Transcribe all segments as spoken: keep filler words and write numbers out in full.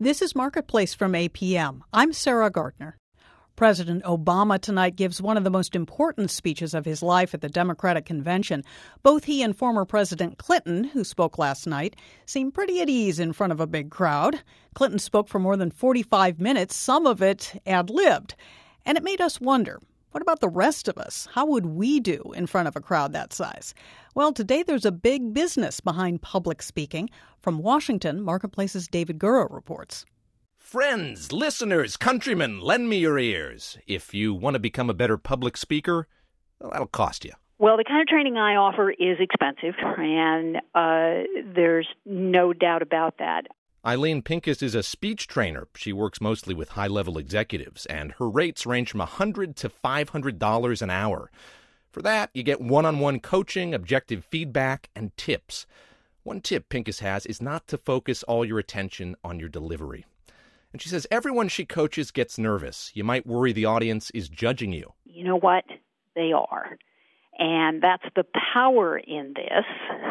This is Marketplace from A P M. I'm Sarah Gardner. President Obama tonight gives one of the most important speeches of his life at the Democratic Convention. Both he and former President Clinton, who spoke last night, seemed pretty at ease in front of a big crowd. Clinton spoke for more than forty-five minutes, some of it ad-libbed. And it made us wonder, what about the rest of us? How would we do in front of a crowd that size? Well, today there's a big business behind public speaking. From Washington, Marketplace's David Gura reports. Friends, listeners, countrymen, lend me your ears. If you want to become a better public speaker, well, that'll cost you. Well, the kind of training I offer is expensive, and uh, there's no doubt about that. Eileen Pincus is a speech trainer. She works mostly with high-level executives, and her rates range from one hundred dollars to five hundred dollars an hour. For that, you get one-on-one coaching, objective feedback, and tips. One tip Pincus has is not to focus all your attention on your delivery. And she says everyone she coaches gets nervous. You might worry the audience is judging you. You know what? They are. And that's the power in this,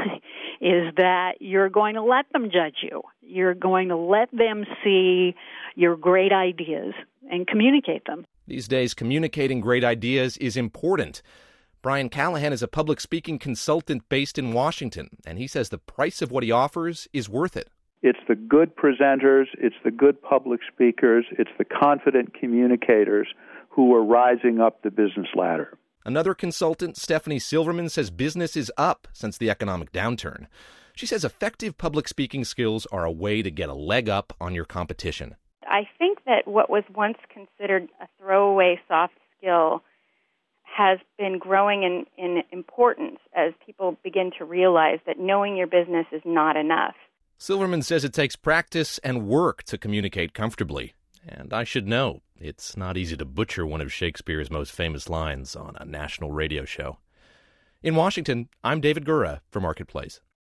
is that you're going to let them judge you. You're going to let them see your great ideas and communicate them. These days, communicating great ideas is important. Brian Callahan is a public speaking consultant based in Washington, and he says the price of what he offers is worth it. It's the good presenters, it's the good public speakers, it's the confident communicators who are rising up the business ladder. Another consultant, Stephanie Silverman, says business is up since the economic downturn. She says effective public speaking skills are a way to get a leg up on your competition. I think that what was once considered a throwaway soft skill has been growing in, in importance as people begin to realize that knowing your business is not enough. Silverman says it takes practice and work to communicate comfortably. And I should know, it's not easy to butcher one of Shakespeare's most famous lines on a national radio show. In Washington, I'm David Gura for Marketplace.